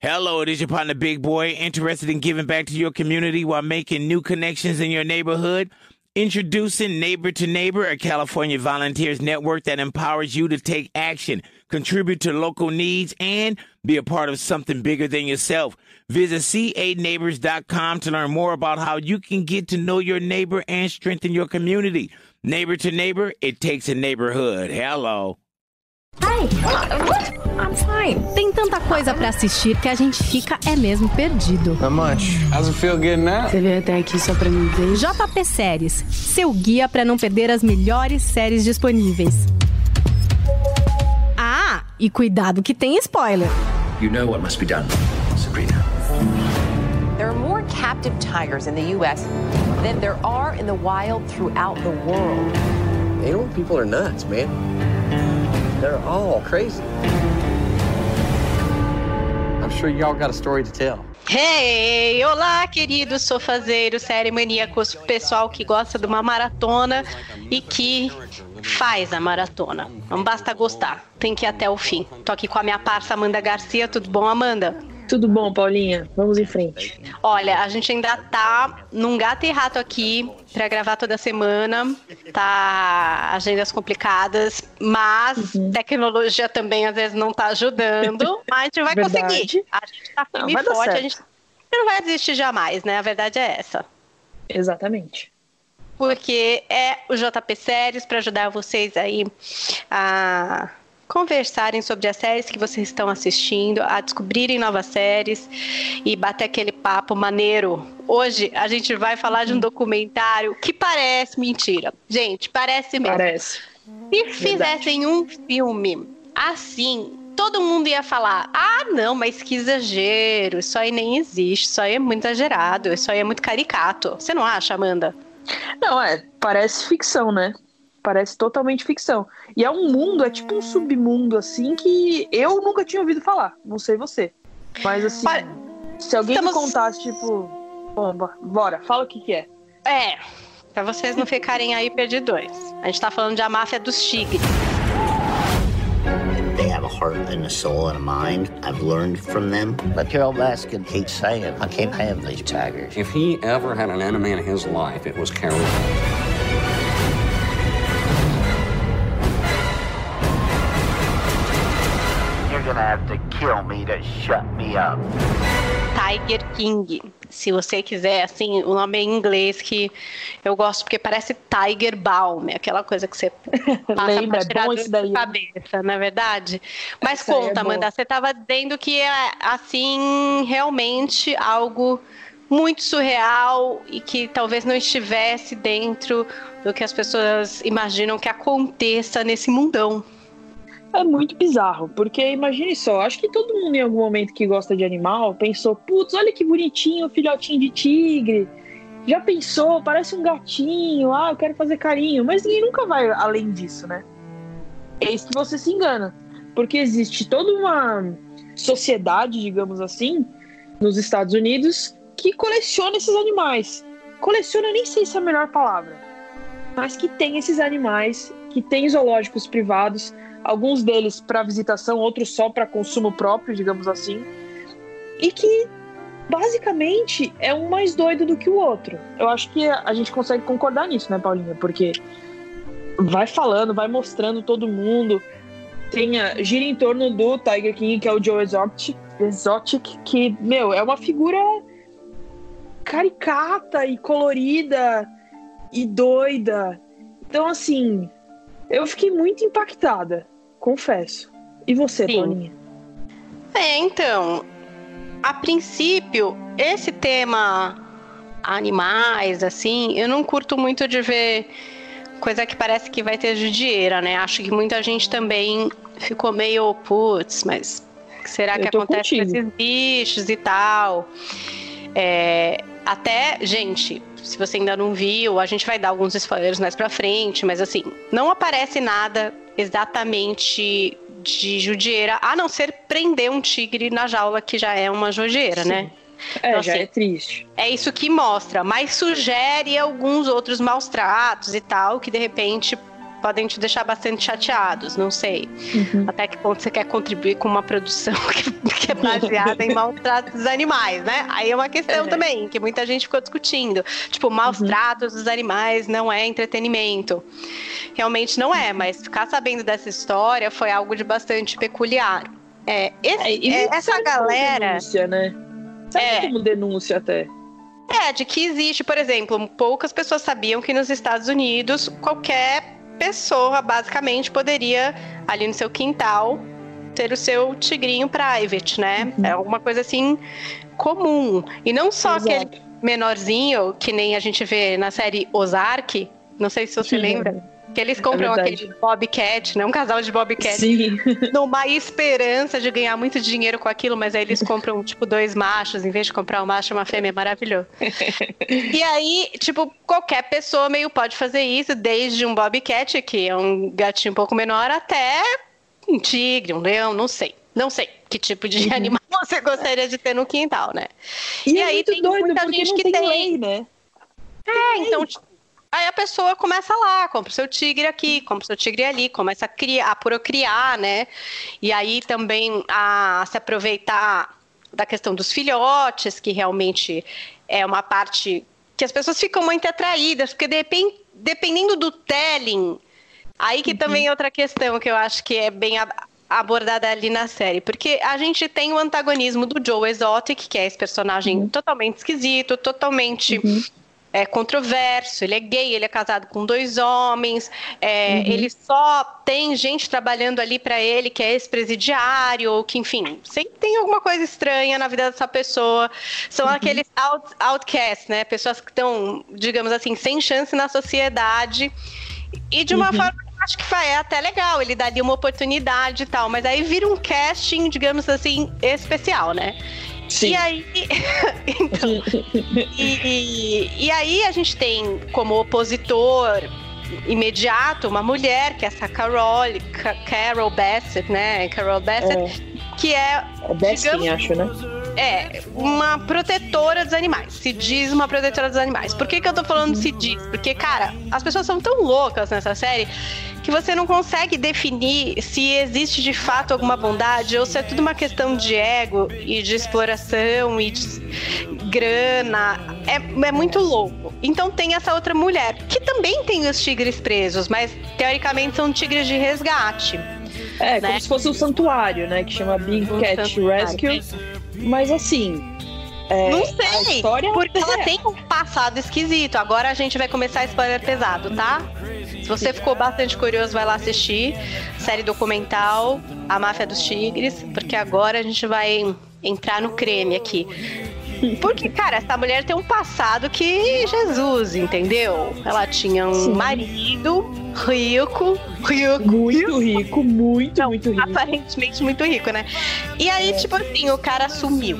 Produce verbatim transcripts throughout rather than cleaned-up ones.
Hello, it is your partner, Big Boy, interested in giving back to your community while making new connections in your neighborhood? Introducing Neighbor to Neighbor, a California volunteers network that empowers you to take action, contribute to local needs, and be a part of something bigger than yourself. Visit c a neighbors dot com to learn more about how you can get to know your neighbor and strengthen your community. Neighbor to Neighbor, it takes a neighborhood. Hello. Hi. What? I'm fine. Tem tanta coisa pra assistir que a gente fica é mesmo perdido. How much? How's it feel getting out? Você veio até aqui só pra me ver? J P Séries, seu guia pra não perder as melhores séries disponíveis. Ah, e cuidado que tem spoiler. You know what must be done, Sabrina. There are more captive tigers in the U S than there are in the wild throughout the world. Animal people are nuts, man. They're all crazy. I'm sure y'all got a story to tell. Hey, olá, queridos sofazeiros, série maníacos, pessoal que gosta de uma maratona e que faz a maratona. Não basta gostar, tem que ir até o fim. Tô aqui com a minha parça Amanda Garcia. Tudo bom, Amanda? Tudo bom, Paulinha? Vamos em frente. Olha, a gente ainda tá num gato e rato aqui pra gravar toda semana. Tá agendas complicadas, mas uhum. tecnologia também às vezes não tá ajudando. Mas a gente vai Verdade. conseguir. A gente tá firme e forte, a gente não vai desistir jamais, né? A verdade é essa. Exatamente. Porque é o J P Séries para ajudar vocês aí a conversarem sobre as séries que vocês estão assistindo, a descobrirem novas séries e bater aquele papo maneiro. Hoje a gente vai falar de um documentário que parece mentira. Gente, parece mesmo. Parece. Se fizessem um filme assim, todo mundo ia falar: ah, não, mas que exagero, isso aí nem existe, isso aí é muito exagerado, isso aí é muito caricato. Você não acha, Amanda? Não, é, parece ficção, né? Parece totalmente ficção. E é um mundo, é tipo um submundo, assim, que eu nunca tinha ouvido falar. Não sei você. Mas, assim, Para... se alguém Estamos... me contasse, tipo... Bomba, bora, fala o que que é. É, pra vocês não ficarem aí perdidões. A gente tá falando de A Máfia dos Tigres. They have a heart and a soul and a mind. I've learned from them. But Carol Baskin keeps saying, I can't have these tigers. If he ever had an enemy in his life, it was Carol. You're gonna have to kill me to shut me up. Tiger King. Se você quiser, assim, o nome é em inglês que eu gosto porque parece Tiger Balm, aquela coisa que você passa Lembra, pra tirar é bom da daí. cabeça, não é verdade? Mas Essa conta, é Amanda, você estava dizendo que é, assim, realmente algo muito surreal e que talvez não estivesse dentro do que as pessoas imaginam que aconteça nesse mundão. É muito bizarro, porque imagine só, acho que todo mundo em algum momento que gosta de animal pensou, putz, olha que bonitinho o filhotinho de tigre, já pensou, parece um gatinho, ah, eu quero fazer carinho, mas ninguém nunca vai além disso, né? É isso que você se engana, porque existe toda uma sociedade, digamos assim, nos Estados Unidos, que coleciona esses animais. Coleciona, nem sei se é a melhor palavra, mas que tem esses animais, que tem zoológicos privados, alguns deles para visitação, outros só para consumo próprio, digamos assim, e que basicamente é um mais doido do que o outro. Eu acho que a gente consegue concordar nisso, né, Paulinha? Porque vai falando, vai mostrando todo mundo, tem a, gira em torno do Tiger King, que é o Joe Exotic, Exotic, que, meu, é uma figura caricata e colorida e doida. Então, assim, eu fiquei muito impactada, confesso. E você, Sim. Paulinha? É, então, a princípio, esse tema animais, assim, eu não curto muito de ver coisa que parece que vai ter judieira, né? Acho que muita gente também ficou meio, putz, mas o que será que acontece contigo. com esses bichos e tal? É, até, gente, se você ainda não viu, a gente vai dar alguns spoilers mais pra frente, mas assim, não aparece nada exatamente de judieira, a não ser prender um tigre na jaula, que já é uma judieira, Sim. né? É, então, já assim, é triste. É isso que mostra, mas sugere alguns outros maus tratos e tal, que de repente podem te deixar bastante chateados, não sei. Uhum. Até que ponto você quer contribuir com uma produção que, que é baseada em maus tratos dos animais, né? Aí é uma questão é. também, que muita gente ficou discutindo. Tipo, maus uhum. tratos dos animais não é entretenimento. Realmente não é, mas ficar sabendo dessa história foi algo de bastante peculiar. É, esse, é, é, essa galera... Denúncia, né? Sabe é, como denúncia até? É, de que existe, por exemplo, poucas pessoas sabiam que nos Estados Unidos qualquer pessoa, basicamente, poderia, ali no seu quintal, ter o seu tigrinho private, né? Uhum. É alguma coisa, assim, comum. E não só Exato. aquele menorzinho, que nem a gente vê na série Ozark, não sei se você Sim. lembra, que eles compram é aquele Bobcat, né? Um casal de Bobcat. Sim. Numa esperança de ganhar muito dinheiro com aquilo, mas aí eles compram, tipo, dois machos, em vez de comprar um macho e uma fêmea, maravilhoso. E aí, tipo, qualquer pessoa meio pode fazer isso, desde um Bobcat, que é um gatinho um pouco menor, até um tigre, um leão, não sei. Não sei que tipo de uhum. animal você gostaria de ter no quintal, né? E, e é aí muito tem doido, muita gente não que tem, tem lei, né? É, então... Aí a pessoa começa lá, compra o seu tigre aqui, compra o seu tigre ali, começa a criar, a procriar, né? E aí também a se aproveitar da questão dos filhotes, que realmente é uma parte que as pessoas ficam muito atraídas, porque depend, dependendo do telling, aí que uhum. também é outra questão que eu acho que é bem abordada ali na série, porque a gente tem o antagonismo do Joe Exotic, que é esse personagem uhum. totalmente esquisito, totalmente... Uhum. É controverso, ele é gay, ele é casado com dois homens, é, uhum. ele só tem gente trabalhando ali para ele que é ex-presidiário, ou que, enfim, sempre tem alguma coisa estranha na vida dessa pessoa. São uhum. aqueles out, outcasts, né? Pessoas que estão, digamos assim, sem chance na sociedade. E de uma uhum. forma, eu acho que é até legal, ele dá ali uma oportunidade e tal, mas aí vira um casting, digamos assim, especial, né? Sim. E aí, então, e, e, e aí a gente tem como opositor imediato uma mulher, que é essa Carol, Carol Bassett, né? Carol Bassett, é. que é, é Baskin, acho, né? É, uma protetora dos animais. Se diz uma protetora dos animais. Por que que eu tô falando se diz? Porque, cara, as pessoas são tão loucas nessa série que você não consegue definir se existe de fato alguma bondade ou se é tudo uma questão de ego e de exploração e de grana. É, é muito louco. Então tem essa outra mulher, que também tem os tigres presos, mas teoricamente são tigres de resgate. É, né? Como se fosse um santuário, né? Que chama Big um Cat santuário. Rescue. Mas assim... É, não sei, história... porque ela tem um passado esquisito. Agora a gente vai começar a spoiler pesado, tá? Se você ficou bastante curioso, vai lá assistir série documental A Máfia dos Tigres, porque agora a gente vai entrar no creme aqui. Porque, cara, essa mulher tem um passado que Jesus, entendeu? Ela tinha um Sim. marido rico, rico, muito rico, muito, não, muito rico. Aparentemente muito rico, né? E aí, é. tipo assim, o cara sumiu.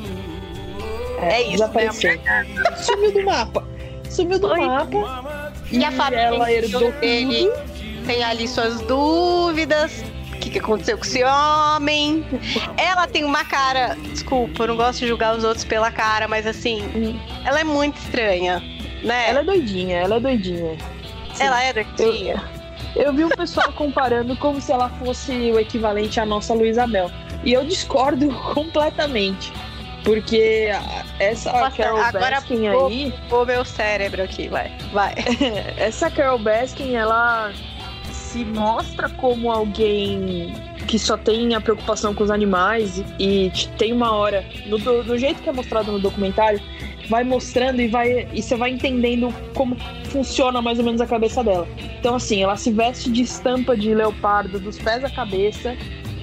É, é isso, desapareceu. Né? Sumiu do mapa. Sumiu do Oi. mapa. E, e a família ela herdou dele tem ali suas dúvidas. O que, que aconteceu com esse homem? Ela tem uma cara... Desculpa, eu não gosto de julgar os outros pela cara, mas assim... Hum. Ela é muito estranha, né? Ela é doidinha, ela é doidinha. Sim. Ela é doidinha. Eu, eu vi um pessoal comparando como se ela fosse o equivalente à nossa Luísa Mel. E eu discordo completamente. Porque essa Nossa, Carol agora Baskin vou, aí... Vou meu cérebro aqui, vai, vai. Essa Carol Baskin, ela se mostra como alguém que só tem a preocupação com os animais e tem uma hora, no, do jeito que é mostrado no documentário, vai mostrando e, vai, e você vai entendendo como funciona mais ou menos a cabeça dela. Então assim, ela se veste de estampa de leopardo dos pés à cabeça.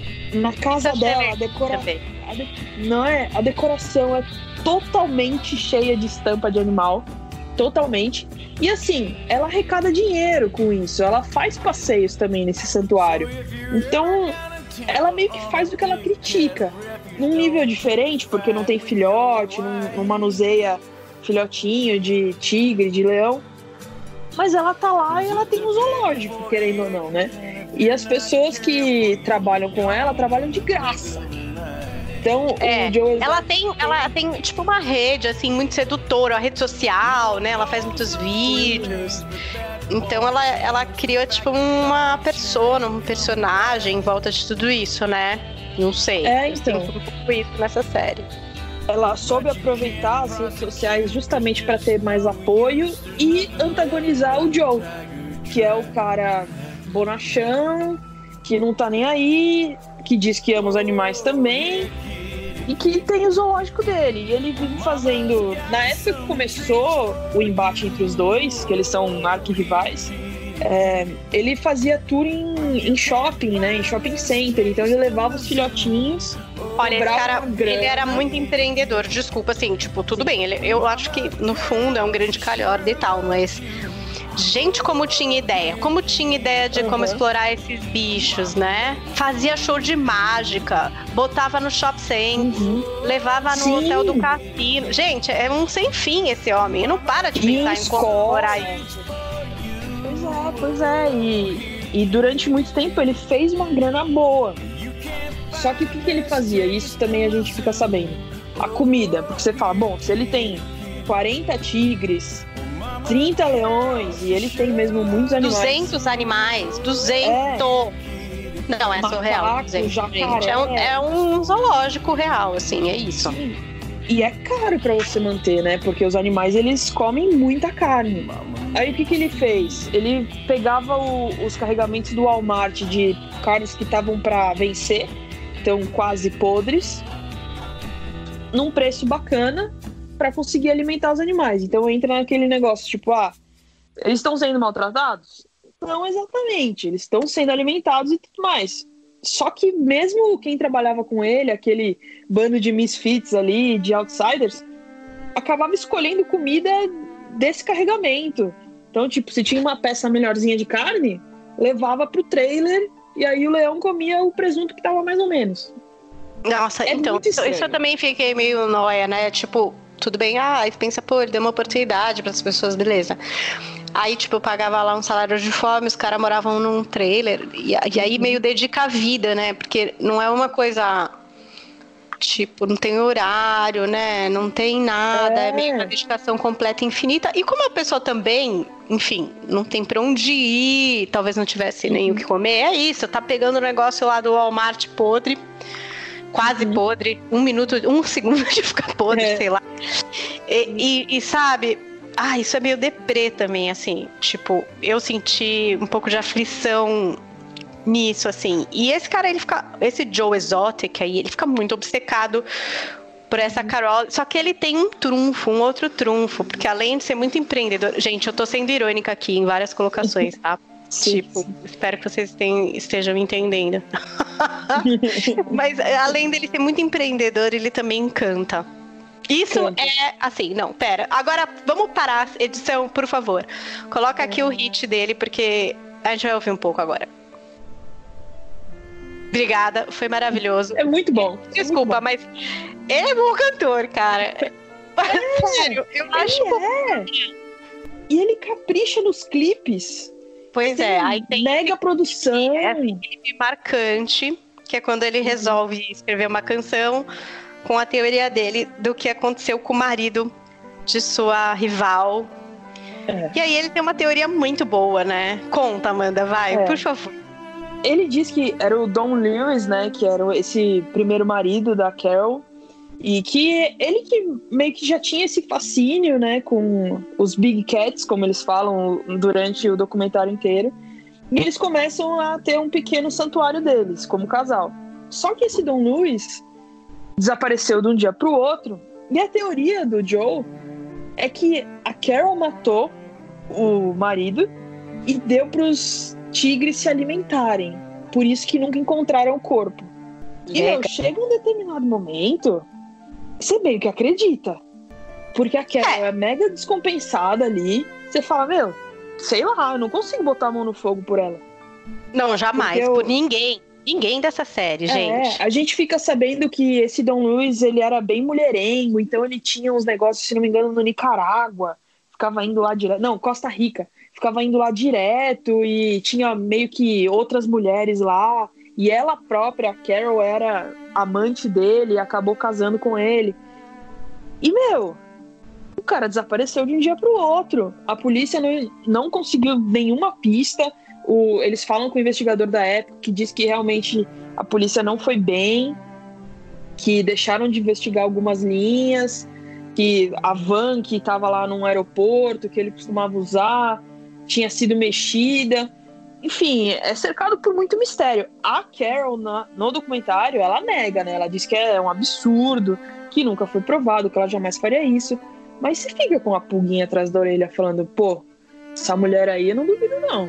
Na casa dela, a decoração... De... Não é? A decoração é totalmente cheia de estampa de animal. Totalmente. E assim, ela arrecada dinheiro com isso. Ela faz passeios também nesse santuário. Então, ela meio que faz o que ela critica. Num nível diferente, porque não tem filhote, não, não manuseia filhotinho de tigre, de leão. Mas ela tá lá e ela tem um zoológico, querendo ou não, né? E as pessoas que trabalham com ela, trabalham de graça. Então, é, o Joe ela tem, ela tem tipo uma rede assim muito sedutora, uma rede social, né? Ela faz muitos vídeos. Então ela, ela criou tipo uma persona, um personagem em volta de tudo isso, né? Não sei. É, então. Tem um pouco isso nessa série. Ela soube aproveitar as redes sociais justamente para ter mais apoio e antagonizar o Joe, que é o cara bonachão, que não tá nem aí, que diz que ama os animais também e que tem o zoológico dele. E ele vive fazendo... Na época que começou o embate entre os dois, que eles são arquirrivais, é, ele fazia tour em, em shopping, né? Em shopping center. Então ele levava os filhotinhos. Olha, esse cara, ele era muito empreendedor. Desculpa, assim, tipo, tudo bem. Ele, eu acho que, no fundo, é um grande calhorda e tal, mas... Gente, como tinha ideia. Como tinha ideia de uhum. como explorar esses bichos, né? Fazia show de mágica, botava no shopping center, uhum. levava no Sim. hotel do cassino. Gente, é um sem fim esse homem. Não para de pensar em, em como explorar isso. Pois é, pois é. E, e durante muito tempo ele fez uma grana boa. Só que o que, que ele fazia? Isso também a gente fica sabendo. A comida. Porque você fala, bom, se ele tem quarenta tigres... trinta leões, e ele tem mesmo muitos animais. duzentos animais, duzentos. É. Não, é surreal. duzentos, gente. É, um, é um zoológico real, assim, é isso. Sim. E é caro pra você manter, né? Porque os animais, eles comem muita carne. Aí o que que ele fez? Ele pegava o, os carregamentos do Walmart de carnes que estavam pra vencer, então quase podres, num preço bacana, para conseguir alimentar os animais. Então entra naquele negócio, tipo, ah, eles estão sendo maltratados? Não exatamente, eles estão sendo alimentados e tudo mais. Só que mesmo quem trabalhava com ele, aquele bando de misfits ali, de outsiders, acabava escolhendo comida desse carregamento. Então, tipo, se tinha uma peça melhorzinha de carne, levava pro trailer e aí o leão comia o presunto que tava mais ou menos. Nossa, é então, isso eu também fiquei meio noia, né? Tipo, tudo bem, ah, aí pensa, pô, ele deu uma oportunidade para as pessoas, beleza. Aí, tipo, eu pagava lá um salário de fome, os caras moravam num trailer, e, e aí meio dedica a vida, né? Porque não é uma coisa, tipo, não tem horário, né? Não tem nada, é, é meio uma dedicação completa, infinita. E como a pessoa também, enfim, não tem pra onde ir, talvez não tivesse nem o que comer, é isso, tá pegando o negócio lá do Walmart podre, quase uhum. podre, um minuto, um segundo de ficar podre, é. sei lá. E, e, e sabe, ah, isso é meio deprê também, assim, tipo, eu senti um pouco de aflição nisso, assim. E esse cara, ele fica, esse Joe Exotic aí, ele fica muito obcecado por essa Carol, só que ele tem um trunfo, um outro trunfo, porque além de ser muito empreendedor, gente, eu tô sendo irônica aqui em várias colocações, tá? Sim, tipo, sim. Espero que vocês tenham, estejam me entendendo. Mas além dele ser muito empreendedor, ele também canta. Isso canta. É assim, não, pera. Agora vamos parar a edição, por favor. Coloca aqui é. o hit dele, porque a gente vai ouvir um pouco agora. Obrigada, foi maravilhoso. É muito bom. Desculpa, é muito bom. mas ele é bom cantor, cara. É. Sério, eu acho é. E ele capricha nos clipes. Pois tem é, aí tem mega produção. É um clipe marcante, que é quando ele resolve escrever uma canção com a teoria dele do que aconteceu com o marido de sua rival. É. E aí ele tem uma teoria muito boa, né? Conta, Amanda, vai, é. por favor. Ele diz que era o Don Lewis, né? Que era esse primeiro marido da Carol. E que ele que meio que já tinha esse fascínio, né, com os Big Cats, como eles falam durante o documentário inteiro. E eles começam a ter um pequeno santuário deles, como casal. Só que esse Don Lewis desapareceu de um dia pro outro. E a teoria do Joe é que a Carol matou o marido e deu pros tigres se alimentarem. Por isso que nunca encontraram o corpo. E meu, chega um determinado momento... Você meio que acredita. Porque a Carol é. é mega descompensada ali. Você fala, meu, sei lá, eu não consigo botar a mão no fogo por ela. Não, jamais, eu... por ninguém. Ninguém dessa série, é, gente. A gente fica sabendo que esse Don Lewis, ele era bem mulherengo, então ele tinha uns negócios, se não me engano, no Nicarágua. Ficava indo lá direto. Não, Costa Rica. Ficava indo lá direto e tinha meio que outras mulheres lá. E ela própria, a Carol, era amante dele e acabou casando com ele. E, meu, o cara desapareceu de um dia pro outro. A polícia não, não conseguiu nenhuma pista. O, eles falam com o investigador da época que diz que realmente a polícia não foi bem, que deixaram de investigar algumas linhas, que a van que estava lá num aeroporto, que ele costumava usar, tinha sido mexida. Enfim, é cercado por muito mistério. A Carol, na, no documentário, ela nega, né? Ela diz que é um absurdo, que nunca foi provado, que ela jamais faria isso. Mas você fica com a pulguinha atrás da orelha falando, pô, essa mulher aí eu não duvido não.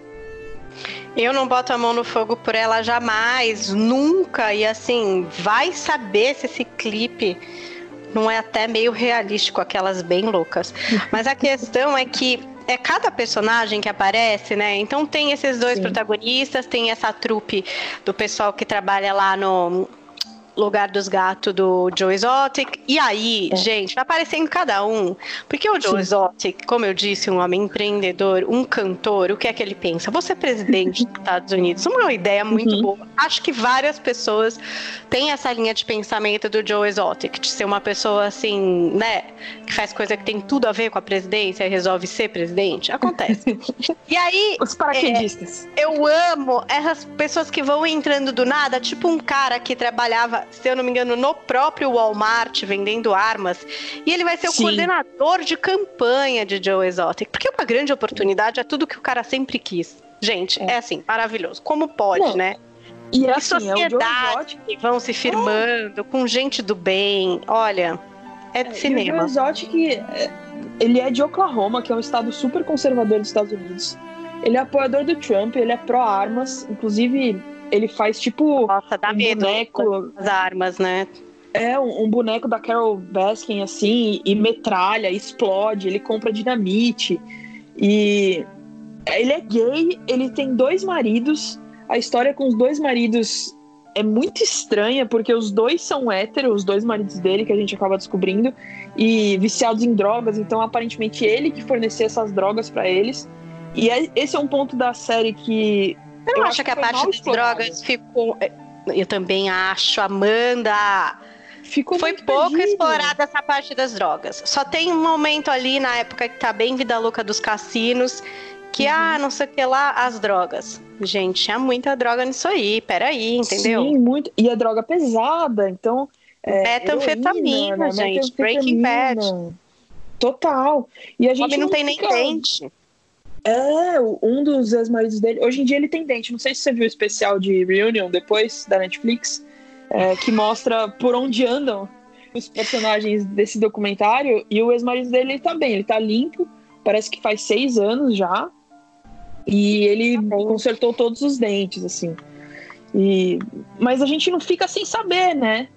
Eu não boto a mão no fogo por ela jamais, nunca. E assim, vai saber se esse clipe não é até meio realístico, aquelas bem loucas. Mas a questão é que é cada personagem que aparece, né? Então tem esses dois Sim. protagonistas, tem essa trupe do pessoal que trabalha lá no Lugar dos Gatos do Joe Exotic. E aí, é. gente, vai aparecendo cada um. Porque o Joe Sim. Exotic, como eu disse, um homem empreendedor, um cantor, o que é que ele pensa? Vou ser presidente dos Estados Unidos. Uma ideia muito uhum. boa. Acho que várias pessoas têm essa linha de pensamento do Joe Exotic, de ser uma pessoa assim, né, que faz coisa que tem tudo a ver com a presidência e resolve ser presidente. Acontece. E aí... Os paraquedistas. É, eu amo essas pessoas que vão entrando do nada, tipo um cara que trabalhava, se eu não me engano, no próprio Walmart, vendendo armas, e ele vai ser Sim. o coordenador de campanha de Joe Exotic, porque uma grande oportunidade é tudo que o cara sempre quis. Gente, é, é assim, maravilhoso. Como pode, não. né? E, e assim, sociedade é que vão se firmando, oh. com gente do bem. Olha, é de é, cinema. E o Joe Exotic, ele é de Oklahoma, que é um estado super conservador dos Estados Unidos. Ele é apoiador do Trump, ele é pró-armas, inclusive... Ele faz tipo Nossa, dá um medo boneco... das armas, né? É, um, um boneco da Carol Baskin, assim, e metralha, explode, ele compra dinamite. E ele é gay, ele tem dois maridos. A história com os dois maridos é muito estranha, porque os dois são héteros, os dois maridos dele, que a gente acaba descobrindo, e viciados em drogas, então aparentemente ele que fornecia essas drogas pra eles. E é, esse é um ponto da série que... Você não acha que, que a parte das drogas ficou... Eu também acho, Amanda. Ficou Foi muito pouco perdido. explorada essa parte das drogas. Só tem um momento ali na época que tá bem vida louca dos cassinos, que, uhum. ah, não sei o que lá, as drogas. Gente, tinha muita droga nisso aí, peraí, entendeu? Sim, muito. E é droga pesada, então... É, metanfetamina, né? gente. Breaking Bad. Total. E a gente o homem não, não tem fica... nem dente. É, um dos ex-maridos dele... Hoje em dia ele tem dente. Não sei se você viu o especial de Reunion depois, da Netflix, é, que mostra por onde andam os personagens desse documentário. E o ex-marido dele, ele tá bem. Ele tá limpo. Parece que faz seis anos já. E ele tá consertou todos os dentes, assim. E... Mas a gente não fica sem saber, né?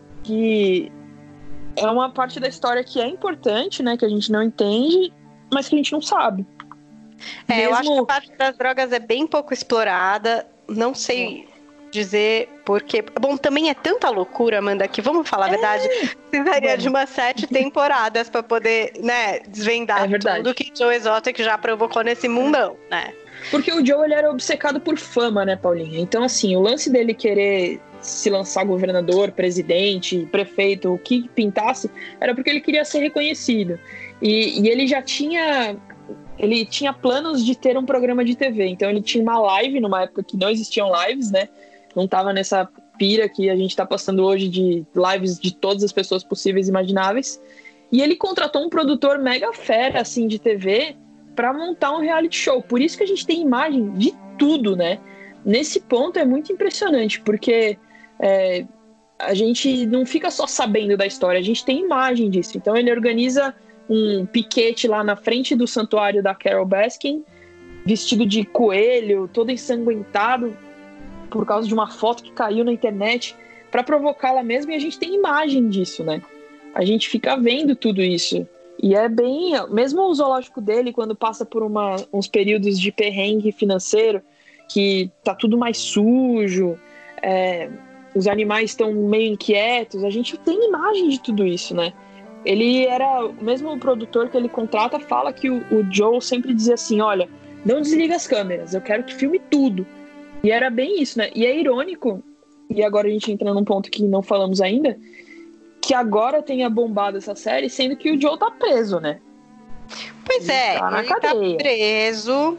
Que é uma parte da história que é importante, né? Que a gente não entende, mas que a gente não sabe. É, Mesmo... eu acho que a parte das drogas é bem pouco explorada. Não sei é. dizer porque... Bom, também é tanta loucura, Amanda, que vamos falar a verdade, é. precisaria Bom. de umas sete temporadas para poder, né, desvendar é tudo que Joe Exotic já provocou nesse mundão, né? Porque o Joe, ele era obcecado por fama, né, Paulinha? Então, assim, o lance dele querer se lançar governador, presidente, prefeito, o que pintasse, era porque ele queria ser reconhecido. E, e ele já tinha... Ele tinha planos de ter um programa de T V, então ele tinha uma live numa época que não existiam lives, né? Não tava nessa pira que a gente tá passando hoje de lives de todas as pessoas possíveis e imagináveis. E ele contratou um produtor mega fera, assim, de T V para montar um reality show. Por isso que a gente tem imagem de tudo, né? Nesse ponto é muito impressionante, porque é, a gente não fica só sabendo da história, a gente tem imagem disso. Então ele organiza um piquete lá na frente do santuário da Carol Baskin, vestido de coelho, todo ensanguentado por causa de uma foto que caiu na internet, para provocá-la mesmo, e a gente tem imagem disso, né? A gente fica vendo tudo isso. E é bem... Mesmo o zoológico dele, quando passa por uma, uns períodos de perrengue financeiro, que tá tudo mais sujo, é, os animais estão meio inquietos, a gente tem imagem de tudo isso, né? Ele era, mesmo o produtor que ele contrata fala que o, o Joe sempre dizia assim, olha, não desliga as câmeras, eu quero que filme tudo. E era bem isso, né? E é irônico, e agora a gente entra num ponto que não falamos ainda, que agora tenha bombado essa série, sendo que o Joe tá preso, né? Pois é, tá na ele tá cadeia. preso.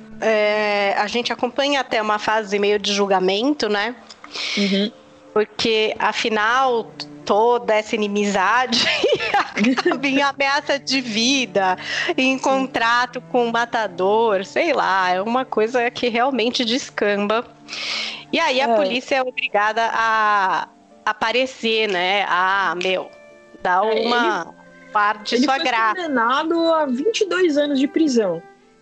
É, a gente acompanha até uma fase meio de julgamento, né? Uhum. Porque, afinal, toda essa inimizade acaba em ameaça de vida, em contrato com o matador, sei lá, é uma coisa que realmente descamba. E aí a É. polícia é obrigada a aparecer, né? Ah, meu, dá É, uma parte de Ele sua foi graça. condenado a vinte e dois anos de prisão.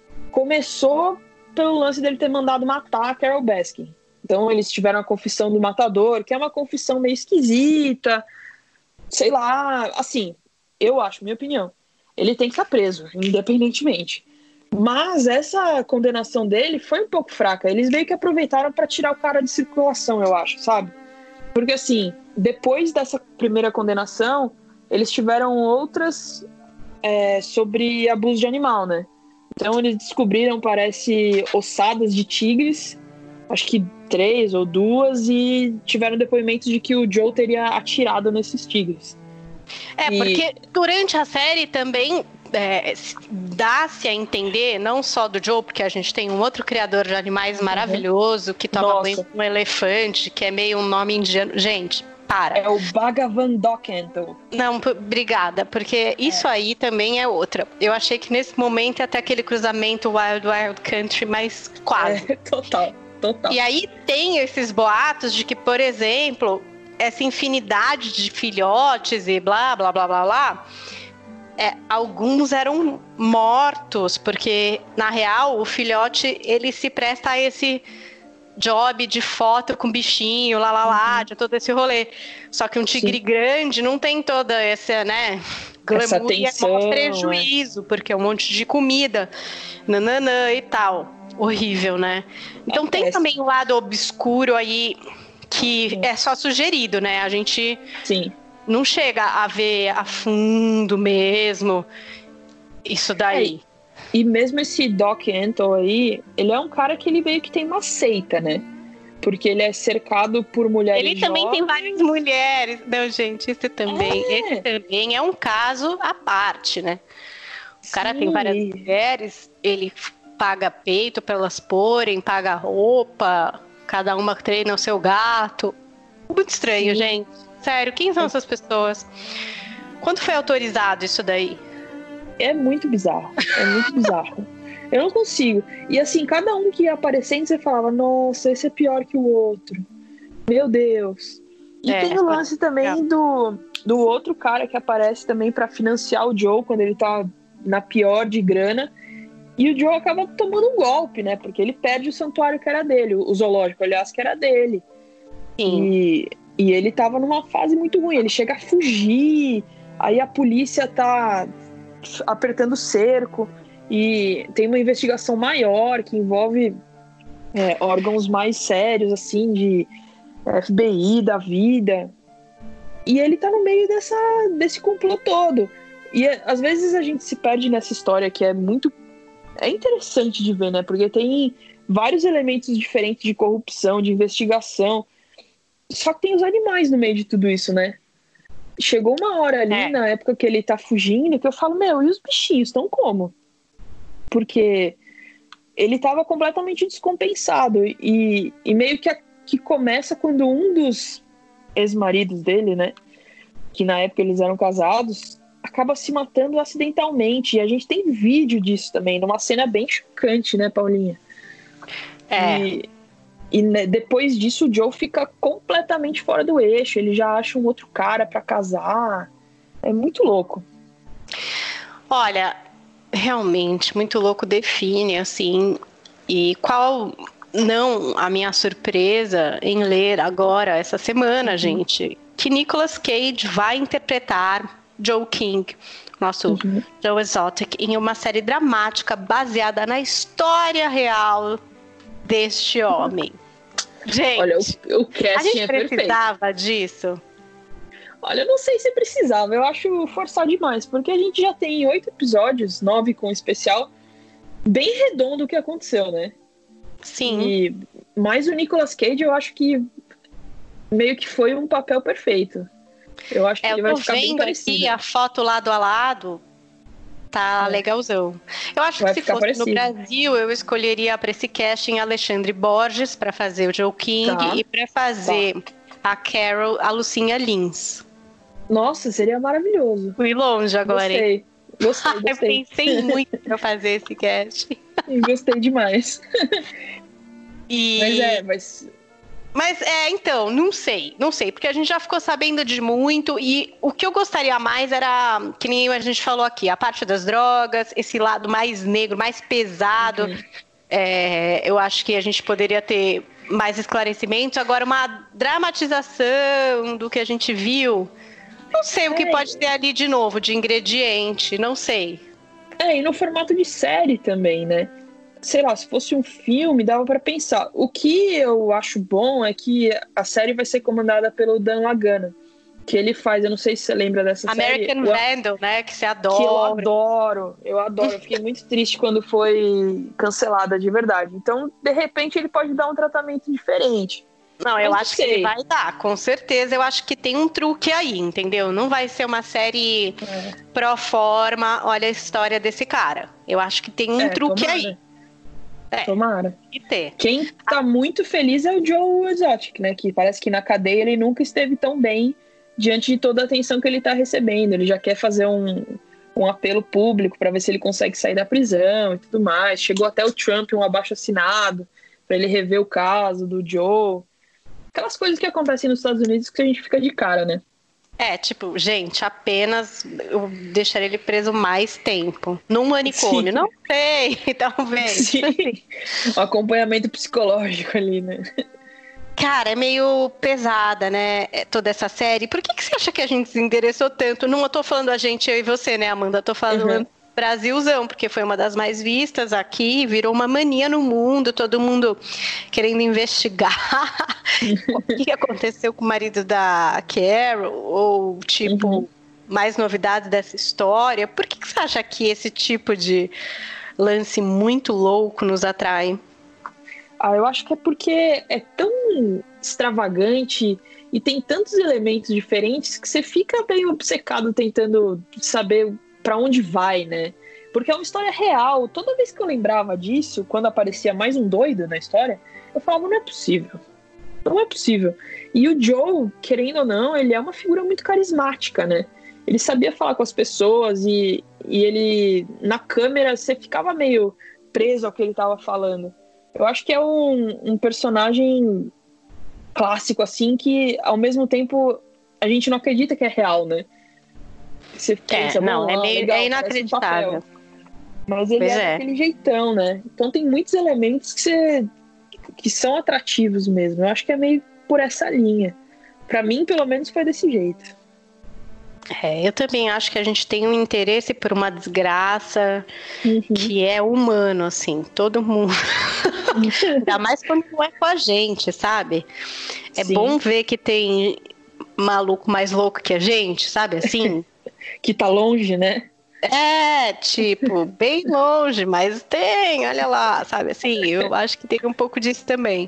Começou pelo lance dele ter mandado matar a Carol Baskin. Então eles tiveram a confissão do matador, que é uma confissão meio esquisita. Sei lá, assim, eu acho, minha opinião. Ele tem que estar preso, independentemente. Mas essa condenação dele foi um pouco fraca. Eles meio que aproveitaram para tirar o cara de circulação, eu acho, sabe? Porque assim, depois dessa primeira condenação, eles tiveram outras é, sobre abuso de animal, né? Então eles descobriram, parece, ossadas de tigres, acho que três ou duas, e tiveram depoimentos de que o Joe teria atirado nesses tigres. É, E- porque durante a série também é, dá-se a entender, não só do Joe, porque a gente tem um outro criador de animais maravilhoso que toma Nossa. banho com um elefante, que é meio um nome indiano. Gente, para. É o Bhagavan Dokento. Não, p- obrigada, porque isso aí também é outra. Eu achei que nesse momento é até aquele cruzamento Wild Wild Country, mas quase. É, total, total. E aí tem esses boatos de que, por exemplo, essa infinidade de filhotes e blá, blá, blá, blá, blá, é, alguns eram mortos, porque, na real, o filhote, ele se presta a esse job de foto com bichinho, lá, lá, lá, Uhum. de todo esse rolê. Só que um tigre Sim. grande não tem toda essa, né, Essa glamour e é atenção, maior prejuízo, porque é um monte de comida, nananã e tal. Horrível, né? Então É tem péssimo. também um lado obscuro aí que Sim. é só sugerido, né? A gente Sim. não chega a ver a fundo mesmo isso daí. E mesmo esse Doc Antle aí, ele é um cara que ele meio que tem uma seita, né? Porque ele é cercado por mulheres Ele também tem jovens. várias mulheres. Não, gente, esse também, É. esse também é um caso à parte, né? O cara Sim. tem várias mulheres, ele paga peito para elas porem, paga roupa, cada uma treina o seu gato. Muito estranho, Sim. gente. Sério, quem são essas pessoas? Quando foi autorizado isso daí? É muito bizarro. É muito bizarro. Eu não consigo. E assim, cada um que ia aparecendo, você falava, nossa, esse é pior que o outro. Meu Deus. E É, tem o lance também do, do outro cara que aparece também pra financiar o Joe quando ele tá na pior de grana. E o Joe acaba tomando um golpe, né? Porque ele perde o santuário que era dele, o zoológico, aliás, que era dele. Sim. E, e ele tava numa fase muito ruim. Ele chega a fugir, aí a polícia tá apertando o cerco. E tem uma investigação maior que envolve é, órgãos mais sérios, assim, de F B I da vida. E ele tá no meio dessa, desse complô todo. E é, às vezes a gente se perde nessa história que é muito. É interessante de ver, né? Porque tem vários elementos diferentes de corrupção, de investigação. Só que tem os animais no meio de tudo isso, né? Chegou uma hora ali, É. na época que ele tá fugindo, que eu falo, meu, e os bichinhos estão como? Porque ele tava completamente descompensado. E, e meio que, a, que começa quando um dos ex-maridos dele, né? Que na época eles eram casados, acaba se matando acidentalmente. E a gente tem vídeo disso também, numa cena bem chocante, né, Paulinha? É. E, e né, depois disso o Joe fica completamente fora do eixo. Ele já acha um outro cara pra casar. É muito louco. Olha, realmente, muito louco define, assim, e qual não a minha surpresa em ler agora, essa semana, gente, que Nicolas Cage vai interpretar Joe King, nosso Uhum. Joe Exotic, em uma série dramática baseada na história real deste homem. Gente, Olha, o, o a casting gente é perfeito. precisava disso? Olha, eu não sei se precisava. Eu acho forçar demais, porque a gente já tem oito episódios, nove com especial, bem redondo o que aconteceu, né? Sim. E mais o Nicolas Cage, eu acho que meio que foi um papel perfeito. Eu acho que É, ele eu vai tô ficar bem vendo parecido. aqui a foto lado a lado, tá É. legalzão. Eu acho Vai que se ficar fosse parecido. no Brasil, eu escolheria para esse casting Alexandre Borges para fazer o Joe King Tá. e para fazer a Carol, a Lucinha Lins. Nossa, seria maravilhoso. Fui longe agora, hein? Gostei, gostei, Eu gostei. pensei muito pra fazer esse casting. Gostei demais. E... Mas é, mas... Mas é, então, não sei, não sei, porque a gente já ficou sabendo de muito e o que eu gostaria mais era, que nem a gente falou aqui, a parte das drogas, esse lado mais negro, mais pesado. Uhum. É, eu acho que a gente poderia ter mais esclarecimentos. Agora, uma dramatização do que a gente viu, não sei é. o que pode ter ali de novo, de ingrediente, não sei. É, e no formato de série também, né? Sei lá, se fosse um filme, dava pra pensar. O que eu acho bom é que a série vai ser comandada pelo Dan Lagana, que ele faz, eu não sei se você lembra dessa American série. American Vandal, né? Que você adora. Que eu adoro, eu adoro. Eu fiquei muito triste quando foi cancelada de verdade. Então, de repente, ele pode dar um tratamento diferente. Não, eu acho que ele vai dar, com certeza. Eu acho que tem um truque aí, entendeu? Não vai ser uma série é. pro forma, olha a história desse cara. Eu acho que tem um é, truque tomara. aí. É, Tomara. E ter. Quem tá ah. muito feliz é o Joe Exotic, né? Que parece que na cadeia ele nunca esteve tão bem diante de toda a atenção que ele tá recebendo. Ele já quer fazer um, um apelo público para ver se ele consegue sair da prisão e tudo mais. Chegou até o Trump um abaixo-assinado para ele rever o caso do Joe. Aquelas coisas que acontecem nos Estados Unidos que a gente fica de cara, né? É, tipo, gente, apenas eu deixaria ele preso mais tempo. Num manicômio, Sim. não sei, talvez. Sim. O acompanhamento psicológico ali, né? Cara, é meio pesada, né, toda essa série. Por que, que você acha que a gente se interessou tanto? Não, eu tô falando a gente, eu e você, né, Amanda? Eu tô falando uhum. Brasilzão, porque foi uma das mais vistas aqui, virou uma mania no mundo, todo mundo querendo investigar o que aconteceu com o marido da Carol, ou tipo, uhum. mais novidades dessa história. Por que, que você acha que esse tipo de lance muito louco nos atrai? Ah, eu acho que é porque é tão extravagante e tem tantos elementos diferentes que você fica meio obcecado tentando saber pra onde vai, né? Porque é uma história real. Toda vez que eu lembrava disso, quando aparecia mais um doido na história, eu falava, não é possível. Não é possível. E o Joe, querendo ou não, ele é uma figura muito carismática, né? Ele sabia falar com as pessoas e, e ele, na câmera, você ficava meio preso ao que ele tava falando. Eu acho que é um, um personagem clássico, assim, que, ao mesmo tempo, a gente não acredita que é real, né? Você pensa, é, não, é, ah, meio, legal, é inacreditável. Um Mas ele pois é, é daquele jeitão, né? Então tem muitos elementos que, você, que são atrativos mesmo. Eu acho que é meio por essa linha. Pra mim, pelo menos, foi desse jeito. É, eu também acho que a gente tem um interesse por uma desgraça uhum. que é humano, assim, todo mundo. Ainda mais quando não é com a gente, sabe? É Sim. bom ver que tem maluco mais louco que a gente, sabe? Assim. Que tá longe, né? É, tipo, bem longe, mas tem, olha lá, sabe? Assim, eu acho que tem um pouco disso também.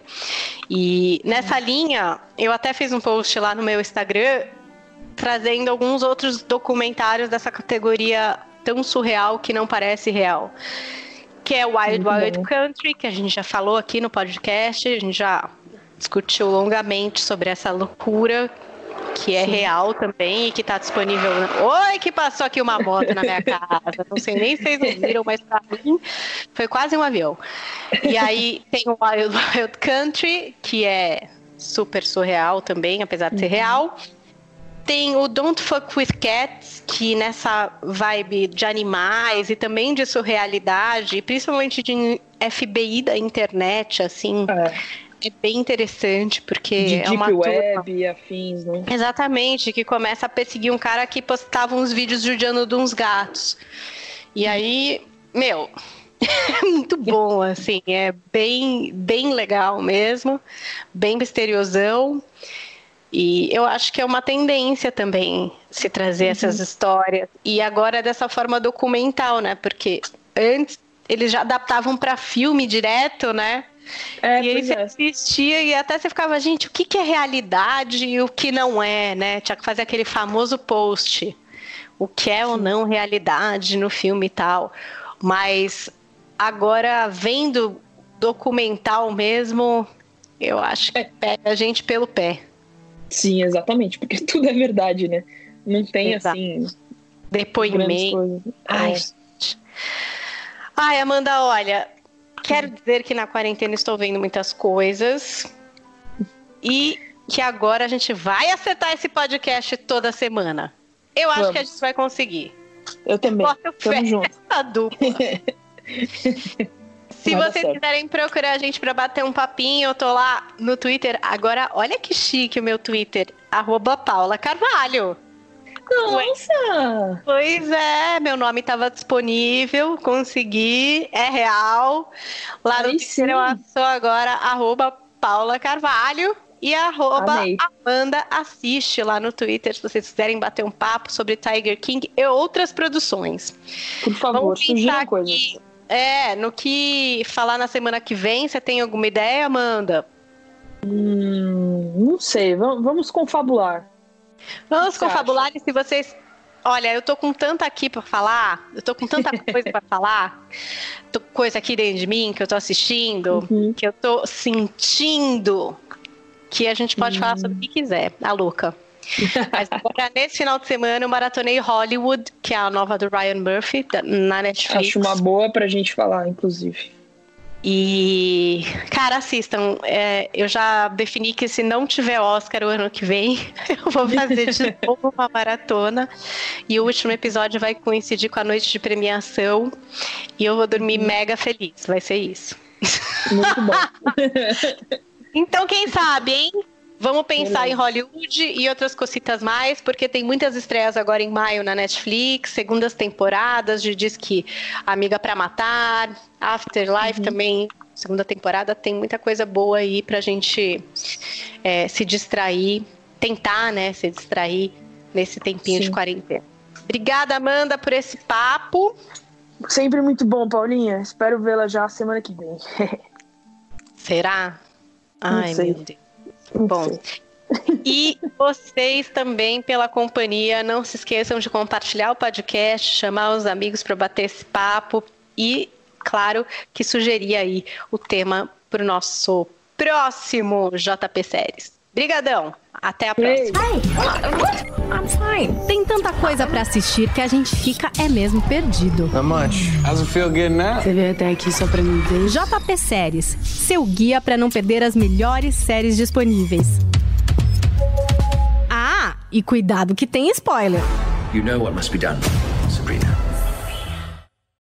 E nessa linha, eu até fiz um post lá no meu Instagram trazendo alguns outros documentários dessa categoria tão surreal que não parece real. Que é Wild Muito Wild bom. Country, que a gente já falou aqui no podcast, a gente já discutiu longamente sobre essa loucura que é Sim. real também e que está disponível. Oi, que passou aqui uma moto na minha casa. Não sei nem se vocês ouviram, mas pra mim foi quase um avião. E aí tem o Wild Wild Country, que é super surreal também, apesar de ser uhum. real. Tem o Don't Fuck With Cats, que nessa vibe de animais e também de surrealidade, principalmente de F B I da internet, assim... É. É bem interessante, porque de é uma Deep Web turma... e afins, né? Exatamente, que começa a perseguir um cara que postava uns vídeos judiando de uns gatos. E aí, meu, é muito bom, assim, é bem, bem legal mesmo, bem misteriosão. E eu acho que é uma tendência também se trazer uhum. essas histórias. E agora dessa forma documental, né? Porque antes eles já adaptavam para filme direto, né? É, e aí pois você é. assistia e até você ficava, gente, o que, que é realidade e o que não é, né? Tinha que fazer aquele famoso post. O que é ou não realidade no filme e tal. Mas agora, vendo documental mesmo, eu acho que pega a gente pelo pé. Sim, exatamente, porque tudo é verdade, né? Não tem, Exato. assim... Depoimento. Ai, É. gente. Ai, Amanda, olha, quero dizer que na quarentena estou vendo muitas coisas e que agora a gente vai acertar esse podcast toda semana. Eu acho Vamos. que a gente vai conseguir. Eu também. Bota o fé Tamo junto. nessa dupla. Se Vai dar vocês certo. quiserem procurar a gente pra bater um papinho, eu tô lá no Twitter. Agora, olha que chique o meu Twitter. Arroba Paula Carvalho. Nossa! Pois é, meu nome estava disponível, consegui, é real. Lá no Aí Twitter sim. eu sou agora arroba Paula Carvalho e arroba Amei. Amanda Assiste lá no Twitter, se vocês quiserem bater um papo sobre Tiger King e outras produções. Por favor, Vamos pensar sugiram coisas. aqui, é, no que falar na semana que vem, você tem alguma ideia, Amanda? Hum, não sei, vamos, vamos confabular. Vamos O que você confabular e se vocês... Olha, eu tô com tanta aqui pra falar, eu tô com tanta coisa pra falar, tô com coisa aqui dentro de mim que eu tô assistindo, Uhum. que eu tô sentindo, que a gente pode falar sobre o que quiser, a louca. Mas agora, nesse final de semana, eu maratonei Hollywood, que é a nova do Ryan Murphy, da- na Netflix. Acho uma boa pra gente falar, inclusive. E, cara, assistam. É, eu já defini que se não tiver Oscar o ano que vem, eu vou fazer de novo uma maratona. E o último episódio vai coincidir com a noite de premiação. E eu vou dormir mega feliz. Vai ser isso. Muito bom. Então, quem sabe, hein? Vamos pensar em Hollywood e outras cositas mais, porque tem muitas estreias agora em maio na Netflix, segundas temporadas de Diz que Amiga pra Matar, Afterlife também, segunda temporada, tem muita coisa boa aí pra gente é, se distrair, tentar, né, se distrair nesse tempinho Sim. de quarentena. Obrigada, Amanda, por esse papo. Sempre muito bom, Paulinha. Espero vê-la já semana que vem. Será? Não Ai, sei. meu Deus. Não Bom, sei. e vocês também pela companhia, não se esqueçam de compartilhar o podcast, chamar os amigos para bater esse papo e, claro, que sugerir aí o tema para o nosso próximo J P Séries. Brigadão, até a próxima. I'm fine. Tem tanta coisa pra assistir que a gente fica é mesmo perdido. Not much. How's it feel getting out? Você veio até aqui só pra me ver? J P Séries, seu guia pra não perder as melhores séries disponíveis. Ah, e cuidado que tem spoiler. You know what must be done, Sabrina.